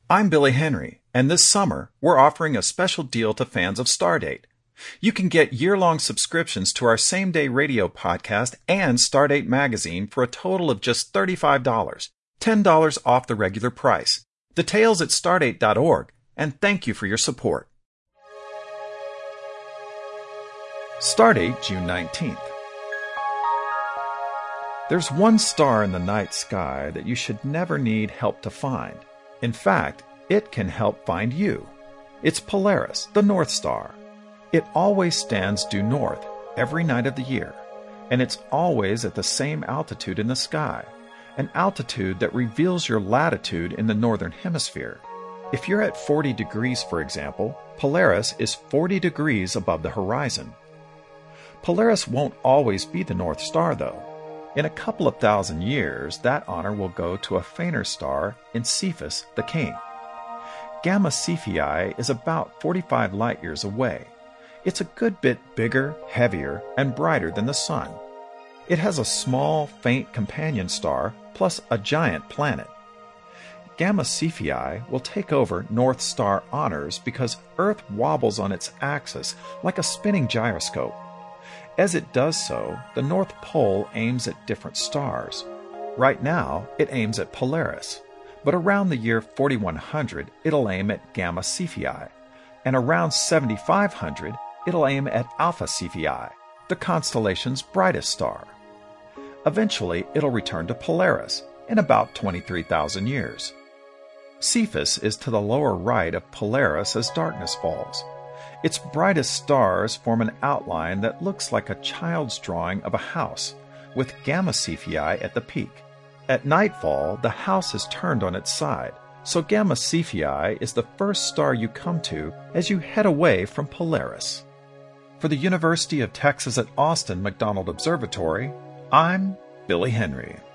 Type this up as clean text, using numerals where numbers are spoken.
I'm Billy Henry, and this summer we're offering a special deal to fans of Stardate. You can get year-long subscriptions to our same-day radio podcast and Stardate magazine for a total of just $35, $10 off the regular price. Details at stardate.org, and thank you for your support. Stardate, June 19th. There's one star in the night sky that you should never need help to find. In fact, it can help find you. It's Polaris, the North Star. It always stands due north every night of the year, and it's always at the same altitude in the sky, an altitude that reveals your latitude in the northern hemisphere. If you're at 40 degrees, for example, Polaris is 40 degrees above the horizon. Polaris won't always be the North Star, though. In a couple of thousand years, that honor will go to a fainter star in Cepheus the King. Gamma Cephei is about 45 light-years away. It's a good bit bigger, heavier, and brighter than the Sun. It has a small, faint companion star plus a giant planet. Gamma Cephei will take over North Star honors because Earth wobbles on its axis like a spinning gyroscope. As it does so, the North Pole aims at different stars. Right now, it aims at Polaris, but around the year 4100, it'll aim at Gamma Cephei, and around 7500, it'll aim at Alpha Cephei, the constellation's brightest star. Eventually, it'll return to Polaris in about 23,000 years. Cepheus is to the lower right of Polaris as darkness falls. Its brightest stars form an outline that looks like a child's drawing of a house, with Gamma Cephei at the peak. At nightfall, the house is turned on its side, so Gamma Cephei is the first star you come to as you head away from Polaris. For the University of Texas at Austin McDonald Observatory, I'm Billy Henry.